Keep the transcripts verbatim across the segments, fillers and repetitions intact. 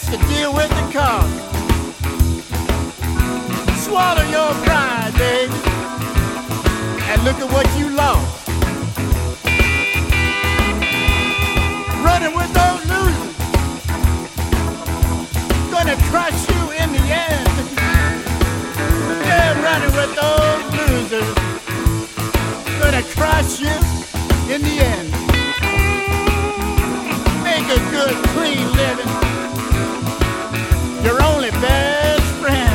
to deal with the cost. Swallow your pride, baby, and look at what you lost. Running with those losers, gonna crush you in the end. Yeah, running with those losers, gonna crush you in the end. Make a good, clean living, your only best friend.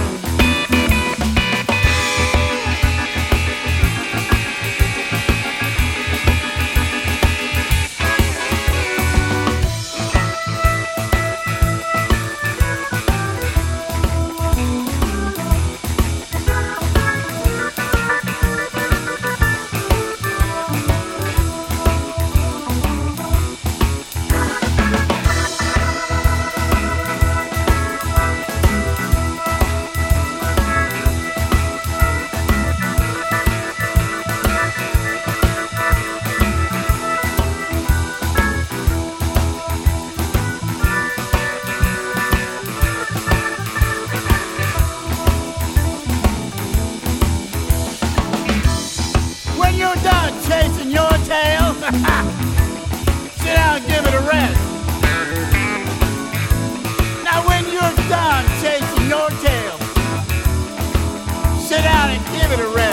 When you're done chasing your tail, sit down and give it a rest. Now when you're done chasing your tail, sit down and give it a rest.